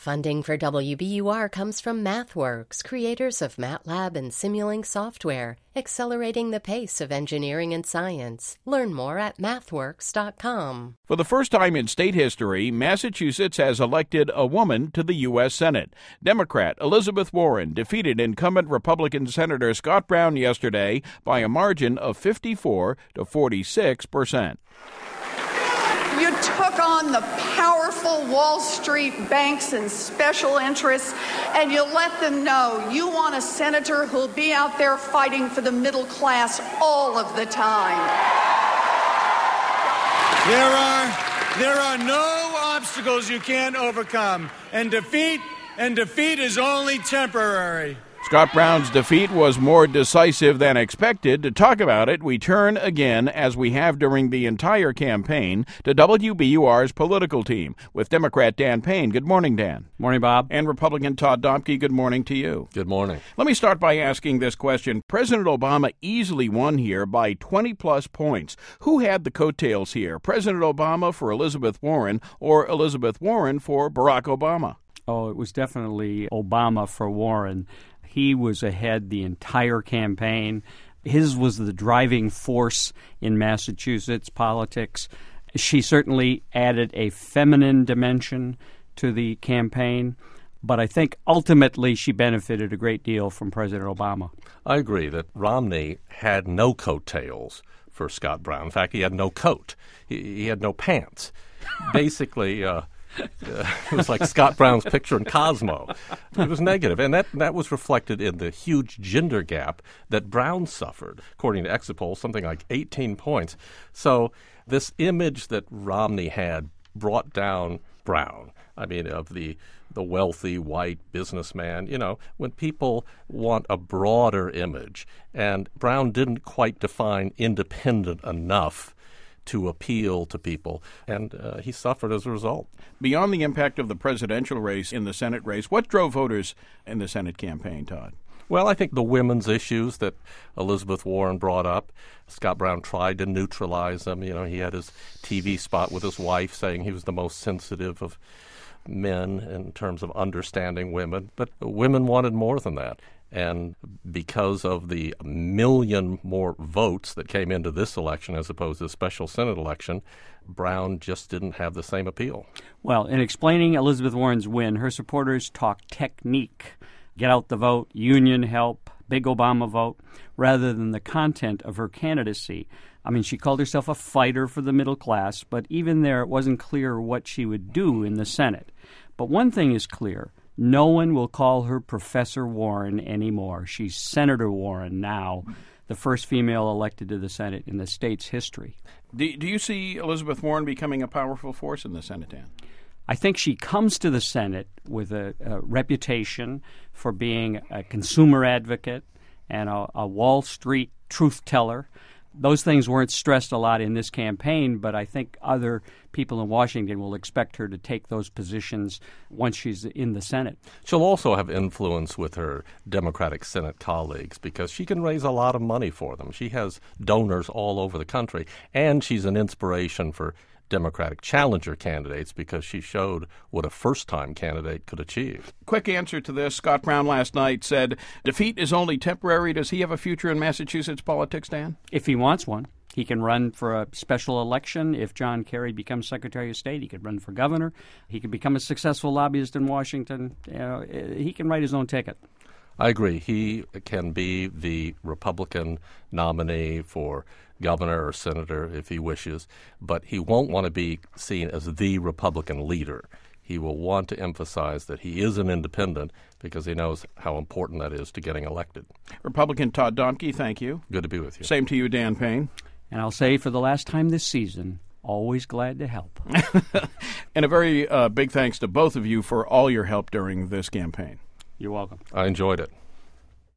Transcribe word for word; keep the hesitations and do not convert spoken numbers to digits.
Funding for W B U R comes from MathWorks, creators of MATLAB and Simulink software, accelerating the pace of engineering and science. Learn more at mathworks dot com. For the first time in state history, Massachusetts has elected a woman to the U S Senate. Democrat Elizabeth Warren defeated incumbent Republican Senator Scott Brown yesterday by a margin of fifty-four to forty-six percent. You took on the powerful Wall Street banks and special interests, and you let them know you want a senator who'll be out there fighting for the middle class all of the time. There are, there are no obstacles you can't overcome, and defeat, and defeat is only temporary. Scott Brown's defeat was more decisive than expected. To talk about it, we turn again, as we have during the entire campaign, to W B U R's political team with Democrat Dan Payne. Good morning, Dan. Morning, Bob. And Republican Todd Domke. Good morning to you. Good morning. Let me start by asking this question. President Obama easily won here by twenty-plus points. Who had the coattails here, President Obama for Elizabeth Warren or Elizabeth Warren for Barack Obama? Oh, it was definitely Obama for Warren. He was ahead the entire campaign. His was the driving force in Massachusetts politics. She certainly added a feminine dimension to the campaign, but I think ultimately she benefited a great deal from President Obama. I agree that Romney had no coattails for Scott Brown. In fact, he had no coat. He, he had no pants. Basically, uh, Uh, it was like Scott Brown's picture in Cosmo. It was negative, and that, that was reflected in the huge gender gap that Brown suffered, according to exit polls, something like eighteen points. So this image that Romney had brought down Brown. I mean, of the the wealthy white businessman. You know, when people want a broader image, and Brown didn't quite define independent enough to appeal to people, and uh, he suffered as a result. Beyond the impact of the presidential race in the Senate race, what drove voters in the Senate campaign, Todd? Well, I think the women's issues that Elizabeth Warren brought up. Scott Brown tried to neutralize them. You know, he had his T V spot with his wife saying he was the most sensitive of men in terms of understanding women. But women wanted more than that. And because of the million more votes that came into this election as opposed to the special Senate election, Brown just didn't have the same appeal. Well, in explaining Elizabeth Warren's win, her supporters talked technique, get out the vote, union help, big Obama vote, rather than the content of her candidacy. I mean, she called herself a fighter for the middle class, but even there it wasn't clear what she would do in the Senate. But one thing is clear. No one will call her Professor Warren anymore. She's Senator Warren now, the first female elected to the Senate in the state's history. Do, do you see Elizabeth Warren becoming a powerful force in the Senate, Dan? I think she comes to the Senate with a, a reputation for being a consumer advocate and a, a Wall Street truth teller. Those things weren't stressed a lot in this campaign, but I think other people in Washington will expect her to take those positions once she's in the Senate. She'll also have influence with her Democratic Senate colleagues because she can raise a lot of money for them. She has donors all over the country, and she's an inspiration for Democratic challenger candidates because she showed what a first-time candidate could achieve. Quick answer to this. Scott Brown last night said, defeat is only temporary. Does he have a future in Massachusetts politics, Dan? If he wants one. He can run for a special election. If John Kerry becomes Secretary of State, he could run for governor. He could become a successful lobbyist in Washington. You know, he can write his own ticket. I agree. He can be the Republican nominee for governor or senator if he wishes, but he won't want to be seen as the Republican leader. He will want to emphasize that he is an independent because he knows how important that is to getting elected. Republican Todd Domke, thank you. Good to be with you. Same to you, Dan Payne. And I'll say for the last time this season, always glad to help. And a very uh, big thanks to both of you for all your help during this campaign. You're welcome. I enjoyed it.